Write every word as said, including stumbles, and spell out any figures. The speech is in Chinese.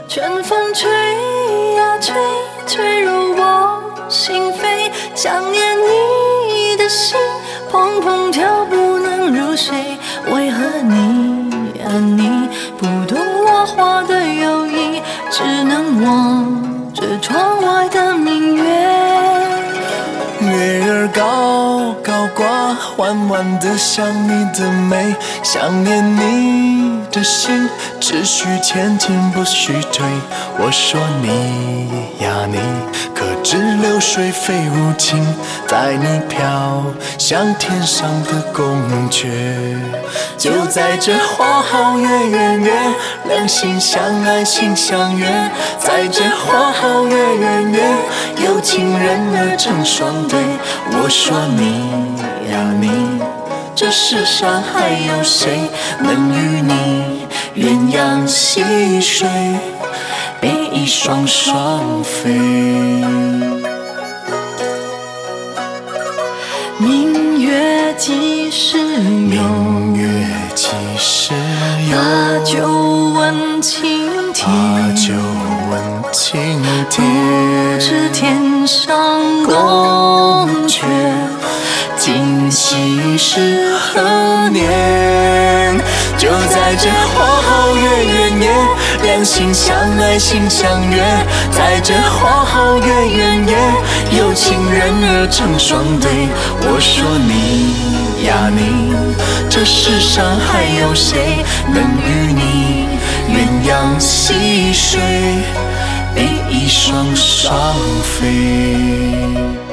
春风吹呀吹，吹入我心扉。想念你的心，砰砰跳不能入睡。为何你呀你不懂我话的友谊，只能望着窗外的明月。 月儿高高挂，缓缓地想你的美。想念你的心，只需前进不需退。我说你呀你，可知流水非无情，带你飘向天上的宫阙。就在这花好月圆月，两心相爱心相悦。在这花好月圆月，有情人儿成双对。我说你呀你，这世上还有谁能与你鸳鸯戏水，比翼双双飞。 明月几时有？ 明月几时有？ 把酒问青天。 把酒问青天。 不知天上宫阙，今夕是何年？就在这花好月圆夜，两心相爱心相悦。在这花好月圆夜，有情人儿成双对。我说你呀你，这世上还有谁能与你鸳鸯戏水，比翼双双飞。